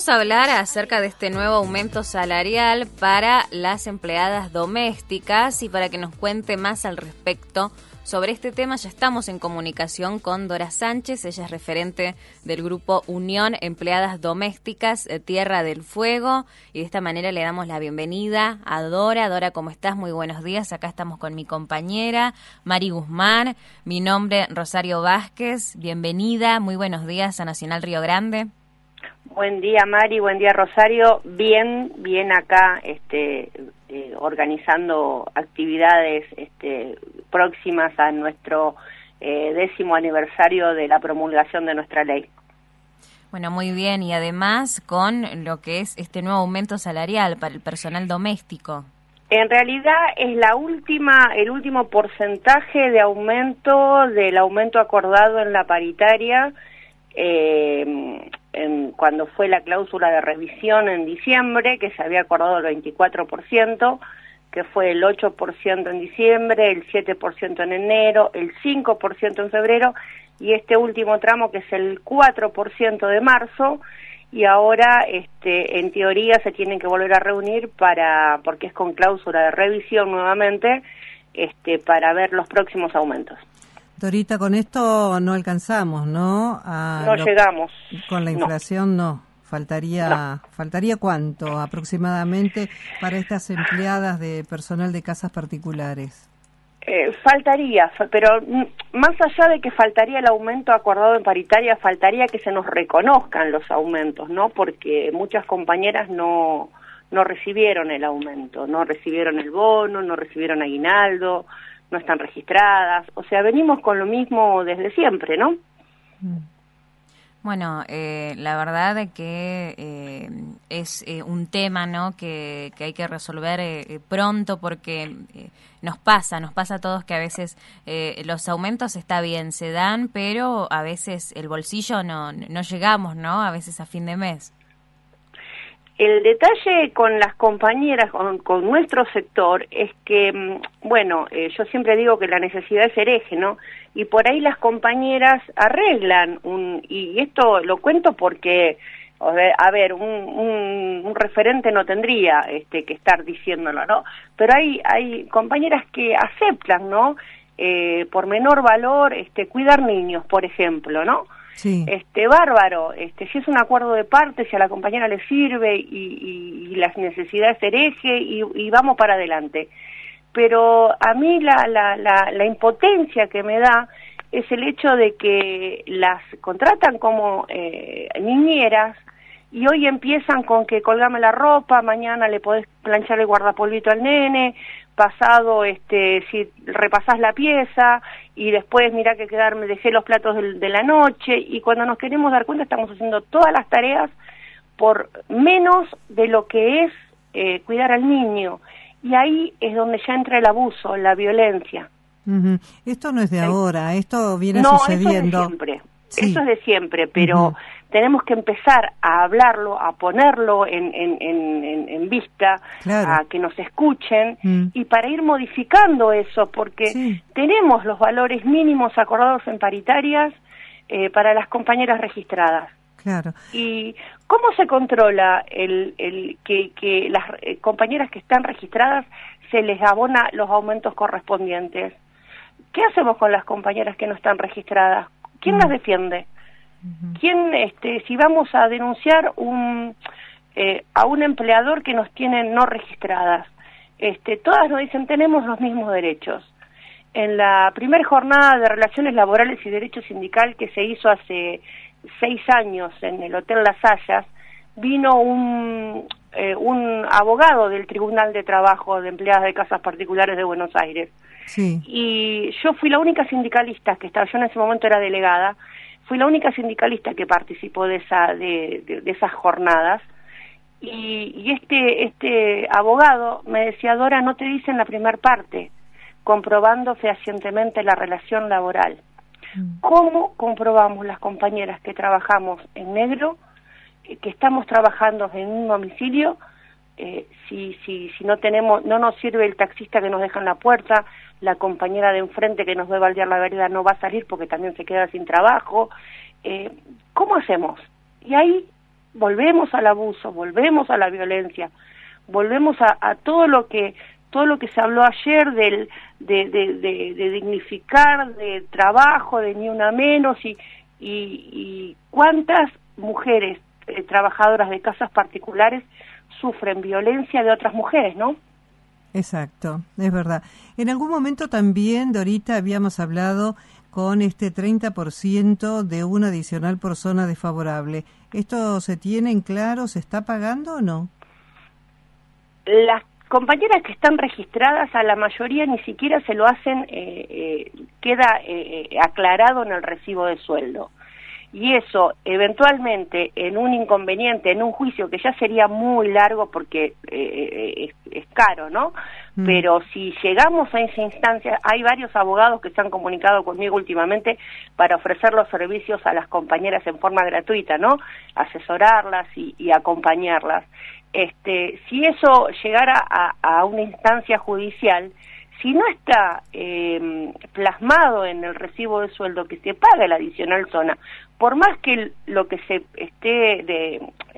Vamos a hablar acerca de este nuevo aumento salarial para las empleadas domésticas y para que nos cuente más al respecto sobre este tema ya estamos en comunicación con Dora Sánchez. Ella es referente del grupo Unión Empleadas Domésticas Tierra del Fuego y de esta manera le damos la bienvenida a Dora. Dora, ¿cómo estás? Muy buenos días. Acá estamos con mi compañera Mari Guzmán. Mi nombre Rosario Vázquez. Bienvenida. Muy buenos días a Nacional Río Grande. Buen día, Mari, buen día, Rosario. Bien acá, organizando actividades próximas a nuestro 10º aniversario de la promulgación de nuestra ley. Bueno, muy bien, y además con lo que es este nuevo aumento salarial para el personal doméstico. En realidad es el último porcentaje de aumento del aumento acordado en la paritaria, cuando fue la cláusula de revisión en diciembre, que se había acordado el 24%, que fue el 8% en diciembre, el 7% en enero, el 5% en febrero, y este último tramo que es el 4% de marzo, y ahora en teoría se tienen que volver a reunir porque es con cláusula de revisión nuevamente, para ver los próximos aumentos. Dorita, con esto no alcanzamos, ¿no? No llegamos. Con la inflación no. ¿Faltaría cuánto aproximadamente para estas empleadas de personal de casas particulares? Faltaría, pero más allá de que faltaría el aumento acordado en paritaria, faltaría que se nos reconozcan los aumentos, ¿no? Porque muchas compañeras no recibieron el aumento, no recibieron el bono, no recibieron aguinaldo, no están registradas, o sea, venimos con lo mismo desde siempre, ¿no? Bueno, la verdad es que es un tema, ¿no?, que hay que resolver pronto porque nos pasa a todos que a veces los aumentos está bien, se dan, pero a veces el bolsillo no llegamos, ¿no?, a veces a fin de mes. El detalle con las compañeras, con nuestro sector, es que, yo siempre digo que la necesidad es hereje, ¿no? Y por ahí las compañeras arreglan, y esto lo cuento porque, un referente no tendría que estar diciéndolo, ¿no? Pero hay compañeras que aceptan, ¿no? Por menor valor, cuidar niños, por ejemplo, ¿no? Sí. Bárbaro, si es un acuerdo de parte, si a la compañera le sirve y las necesidades hereje y vamos para adelante. Pero a mí la impotencia que me da es el hecho de que las contratan como niñeras y hoy empiezan con que colgame la ropa, mañana le podés planchar el guardapolvito al nene, pasado si repasás la pieza y después mirá que me dejé los platos de la noche, y cuando nos queremos dar cuenta estamos haciendo todas las tareas por menos de lo que es cuidar al niño, y ahí es donde ya entra el abuso, la violencia. Uh-huh. Esto no es de ahora, esto viene sucediendo. Eso es de siempre. Sí. Eso es de siempre, pero tenemos que empezar a hablarlo, a ponerlo en vista, claro, a que nos escuchen, y para ir modificando eso, porque tenemos los valores mínimos acordados en paritarias para las compañeras registradas. Claro. ¿Y cómo se controla que las compañeras que están registradas se les abona los aumentos correspondientes? ¿Qué hacemos con las compañeras que no están registradas? ¿Quién las defiende? ¿Quién, si vamos a denunciar a un empleador que nos tiene no registradas? Todas nos dicen, tenemos los mismos derechos. En la primera jornada de Relaciones Laborales y Derecho Sindical que se hizo hace 6 años en el Hotel Las Hayas, vino un abogado del Tribunal de Trabajo de Empleadas de Casas Particulares de Buenos Aires. Sí. Y yo fui la única sindicalista que estaba, yo en ese momento era delegada, fui la única sindicalista que participó de esas jornadas, y este abogado me decía, Dora, no te dicen la primer parte, comprobando fehacientemente la relación laboral. ¿Cómo comprobamos las compañeras que trabajamos en negro, que estamos trabajando en un domicilio, si no nos sirve el taxista que nos deja en la puerta, la compañera de enfrente que nos ve baldear la vereda no va a salir porque también se queda sin trabajo? ¿Cómo hacemos? Y ahí volvemos al abuso, volvemos a la violencia, volvemos a todo lo que se habló ayer de dignificar, de trabajo, de ni una menos, y cuántas mujeres trabajadoras de casas particulares sufren violencia de otras mujeres, ¿no? Exacto, es verdad. En algún momento también, Dorita, habíamos hablado con este 30% de un adicional por zona desfavorable. ¿Esto se tiene en claro? ¿Se está pagando o no? Las compañeras que están registradas, a la mayoría ni siquiera se lo hacen, queda aclarado en el recibo de sueldo. Y eso, eventualmente, en un inconveniente, en un juicio que ya sería muy largo porque es caro, ¿no? Pero si llegamos a esa instancia, hay varios abogados que se han comunicado conmigo últimamente para ofrecer los servicios a las compañeras en forma gratuita, ¿no? Asesorarlas y acompañarlas. Si eso llegara a una instancia judicial, si no está plasmado en el recibo de sueldo que se paga el adicional zona, por más que lo que se esté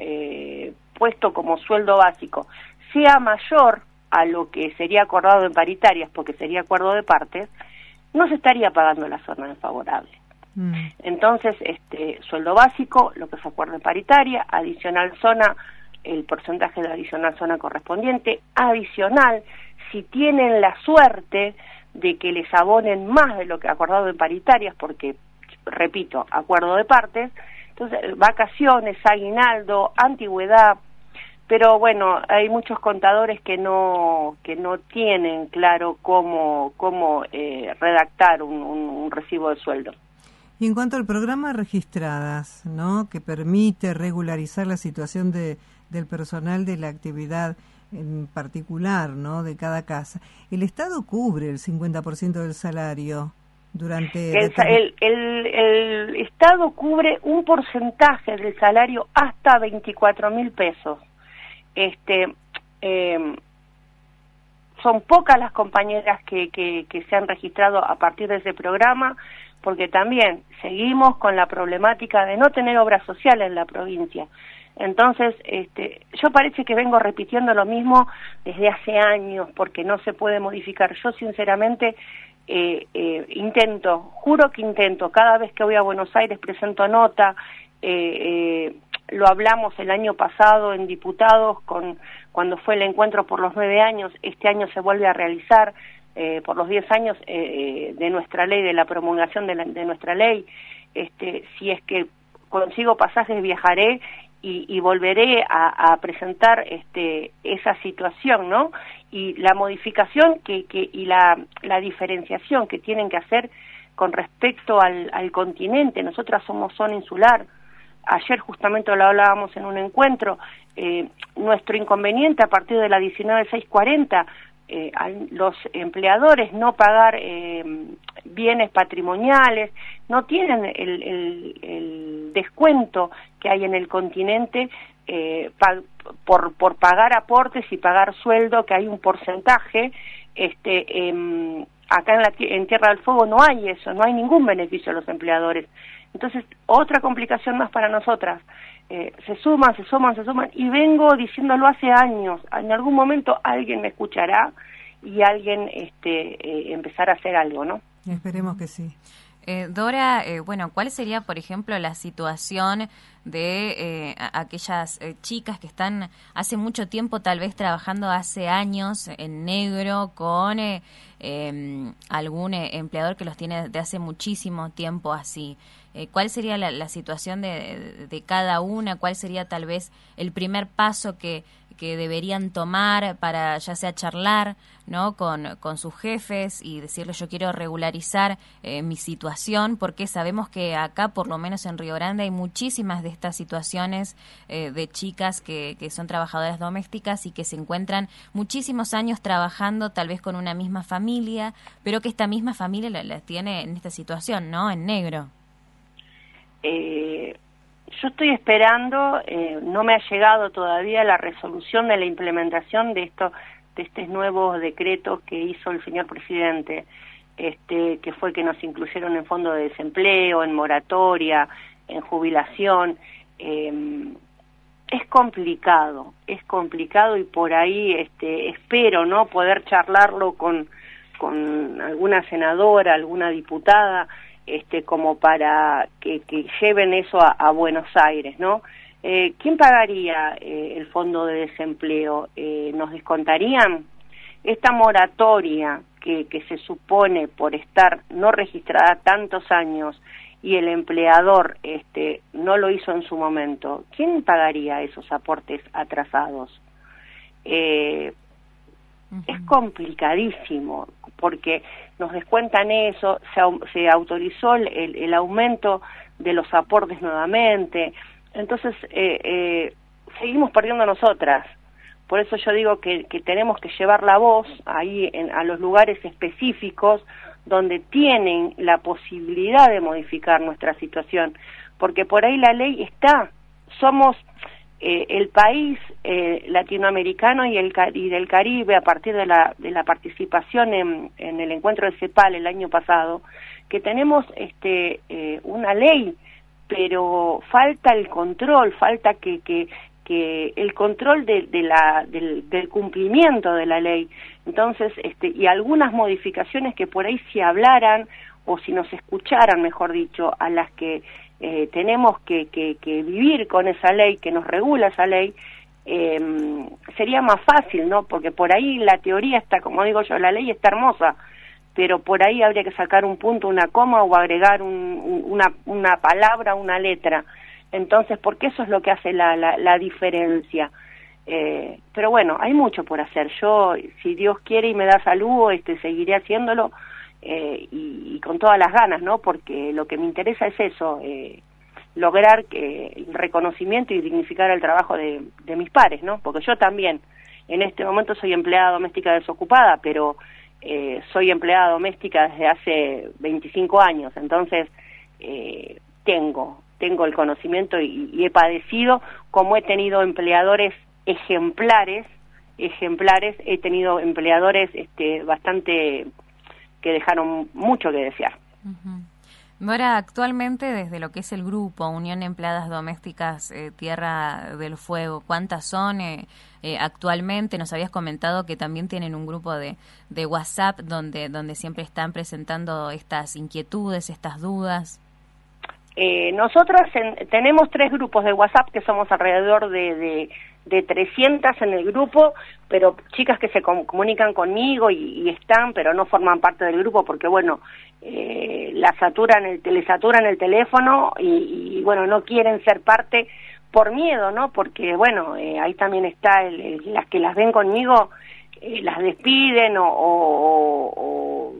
puesto como sueldo básico sea mayor a lo que sería acordado en paritarias, porque sería acuerdo de partes, no se estaría pagando la zona desfavorable. Entonces, sueldo básico, lo que se acuerda en paritaria, adicional zona, el porcentaje de adicional zona correspondiente, adicional, si tienen la suerte de que les abonen más de lo que acordado en paritarias, porque, repito, acuerdo de partes, entonces vacaciones, aguinaldo, antigüedad, pero bueno, hay muchos contadores que no tienen claro cómo redactar un recibo de sueldo. Y en cuanto al programa Registradas, ¿no?, que permite regularizar la situación del personal de la actividad en particular, ¿no?, de cada casa, ¿el Estado cubre el 50% del salario durante...? El Estado cubre un porcentaje del salario hasta 24.000 pesos. Son pocas las compañeras que se han registrado a partir de ese programa, porque también seguimos con la problemática de no tener obra social en la provincia. Entonces, yo parece que vengo repitiendo lo mismo desde hace años, porque no se puede modificar. Yo sinceramente juro que intento, cada vez que voy a Buenos Aires presento nota, lo hablamos el año pasado en diputados cuando fue el encuentro por los 9 años, este año se vuelve a realizar por los 10 años de nuestra ley, de la promulgación de nuestra ley. Si es que consigo pasajes viajaré y volveré a presentar esa situación, ¿no? Y la modificación y la diferenciación que tienen que hacer con respecto al continente. Nosotras somos zona insular. Ayer justamente lo hablábamos en un encuentro. Nuestro inconveniente a partir de la 19.640, a los empleadores no pagar bienes patrimoniales, no tienen el descuento que hay en el continente por pagar aportes y pagar sueldo, que hay un porcentaje. Acá en Tierra del Fuego no hay eso, no hay ningún beneficio a los empleadores. Entonces, otra complicación más para nosotras. Se suman, y vengo diciéndolo hace años. En algún momento alguien me escuchará y alguien empezará a hacer algo, ¿no? Esperemos que sí. Dora, bueno, ¿cuál sería, por ejemplo, la situación de aquellas chicas que están hace mucho tiempo, tal vez trabajando hace años en negro con algún empleador que los tiene de hace muchísimo tiempo así? ¿Cuál sería la situación de cada una? ¿Cuál sería tal vez el primer paso que deberían tomar para ya sea charlar, ¿no?, con sus jefes y decirles yo quiero regularizar mi situación? Porque sabemos que acá, por lo menos en Río Grande, hay muchísimas de estas situaciones de chicas que son trabajadoras domésticas y que se encuentran muchísimos años trabajando tal vez con una misma familia, pero que esta misma familia la tiene en esta situación, ¿no?, en negro. Yo estoy esperando, no me ha llegado todavía la resolución de la implementación de estos nuevos decretos que hizo el señor presidente, que fue que nos incluyeron en fondo de desempleo, en moratoria, en jubilación. es complicado y por ahí espero, ¿no?, poder charlarlo con alguna senadora, alguna diputada, como para que lleven eso a Buenos Aires, ¿no? ¿Quién pagaría el fondo de desempleo? ¿Nos descontarían? Esta moratoria que se supone por estar no registrada tantos años y el empleador no lo hizo en su momento, ¿quién pagaría esos aportes atrasados? Es complicadísimo, porque nos descuentan eso, se autorizó el aumento de los aportes nuevamente, entonces seguimos perdiendo nosotras. Por eso yo digo que tenemos que llevar la voz ahí a los lugares específicos donde tienen la posibilidad de modificar nuestra situación, porque por ahí la ley está. Somos el país latinoamericano y del Caribe, a partir de la participación en el encuentro de CEPAL el año pasado, que tenemos una ley, pero falta el control, falta que el control del cumplimiento de la ley. Entonces, y algunas modificaciones que por ahí si hablaran, o si nos escucharan, mejor dicho, a las que tenemos que vivir con esa ley, que nos regula esa ley, sería más fácil, ¿no? Porque por ahí la teoría está, como digo yo, la ley está hermosa, pero por ahí habría que sacar un punto, una coma, o agregar una palabra, una letra. Entonces, porque eso es lo que hace la diferencia. Pero bueno, hay mucho por hacer. Yo, si Dios quiere y me da salud, seguiré haciéndolo, y con todas las ganas, ¿no? Porque lo que me interesa es eso, lograr el reconocimiento y dignificar el trabajo de mis pares, ¿no? Porque yo también, en este momento soy empleada doméstica desocupada, pero soy empleada doméstica desde hace 25 años, entonces tengo el conocimiento y he padecido, como he tenido empleadores ejemplares, he tenido empleadores bastante que dejaron mucho que desear. Ahora, actualmente, desde lo que es el grupo Unión Empleadas Domésticas Tierra del Fuego, ¿cuántas son actualmente? Nos habías comentado que también tienen un grupo de WhatsApp donde siempre están presentando estas inquietudes, estas dudas. Nosotros tenemos 3 grupos de WhatsApp, que somos alrededor de 300 en el grupo, pero chicas que se comunican conmigo y están, pero no forman parte del grupo porque, bueno, les saturan el teléfono y bueno, no quieren ser parte por miedo, ¿no? Porque, bueno, ahí también está las que las ven conmigo, las despiden o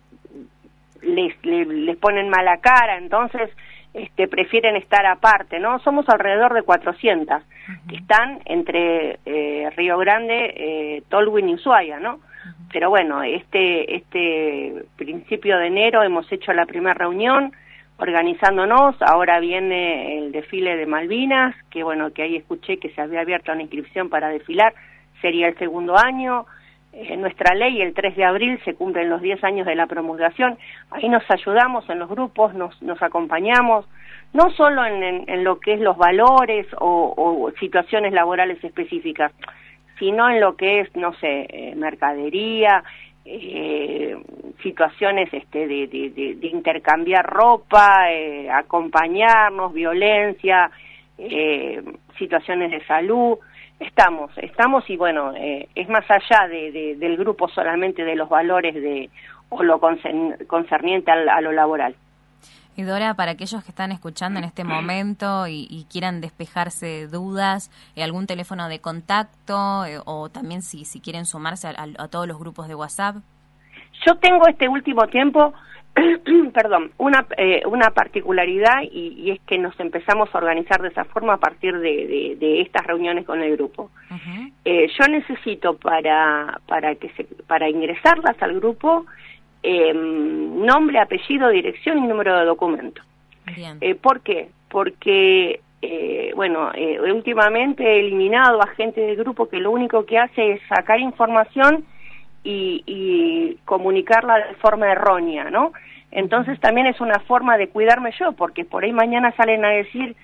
les ponen mala cara, entonces prefieren estar aparte, ¿no? Somos alrededor de 400 que están entre Río Grande, Tolwyn y Ushuaia, ¿no? Pero bueno, este principio de enero hemos hecho la primera reunión organizándonos. Ahora viene el desfile de Malvinas, que bueno, que ahí escuché que se había abierto una inscripción para desfilar, sería el segundo año. Nuestra ley, el 3 de abril, se cumplen los 10 años de la promulgación. Ahí nos ayudamos en los grupos, nos acompañamos, no solo en lo que es los valores o situaciones laborales específicas, sino en lo que es, no sé, mercadería, situaciones de intercambiar ropa, acompañarnos, violencia, situaciones de salud. Estamos y bueno, es más allá del grupo solamente de los valores o lo concerniente a lo laboral. Y Dora, para aquellos que están escuchando en este momento y quieran despejarse dudas, ¿algún teléfono de contacto o también si quieren sumarse a todos los grupos de WhatsApp? Yo tengo este último tiempo perdón, una particularidad y es que nos empezamos a organizar de esa forma a partir de estas reuniones con el grupo. Yo necesito para ingresarlas al grupo nombre, apellido, dirección y número de documento. Bien. ¿Por qué? Porque últimamente he eliminado a gente del grupo que lo único que hace es sacar información y comunicarla de forma errónea, ¿no? Entonces también es una forma de cuidarme yo, porque por ahí mañana salen a decir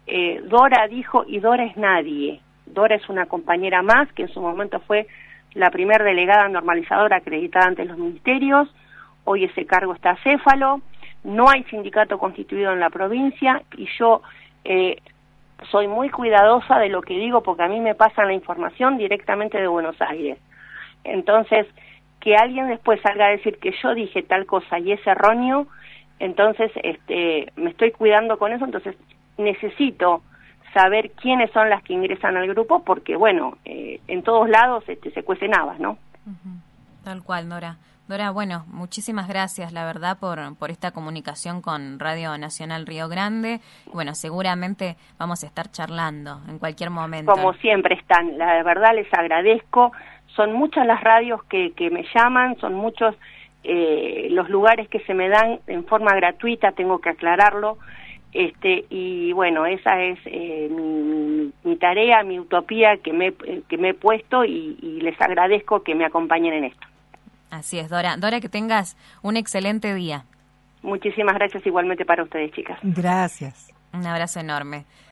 Dora dijo, y Dora es nadie. Dora es una compañera más que en su momento fue la primer delegada normalizadora acreditada ante los ministerios. Hoy ese cargo está acéfalo. No hay sindicato constituido en la provincia y yo soy muy cuidadosa de lo que digo porque a mí me pasan la información directamente de Buenos Aires. Entonces, que alguien después salga a decir que yo dije tal cosa y es erróneo, entonces me estoy cuidando con eso, entonces necesito saber quiénes son las que ingresan al grupo porque, bueno, en todos lados se cuecen habas, ¿no? Tal cual, Dora. Dora, bueno, muchísimas gracias, la verdad, por esta comunicación con Radio Nacional Río Grande. Bueno, seguramente vamos a estar charlando en cualquier momento. Como siempre están, la verdad les agradezco. Son muchas las radios que me llaman, son muchos los lugares que se me dan en forma gratuita, tengo que aclararlo. Y bueno, esa es mi tarea, mi utopía que me he puesto y les agradezco que me acompañen en esto. Así es, Dora. Dora, que tengas un excelente día. Muchísimas gracias igualmente para ustedes, chicas. Gracias. Un abrazo enorme.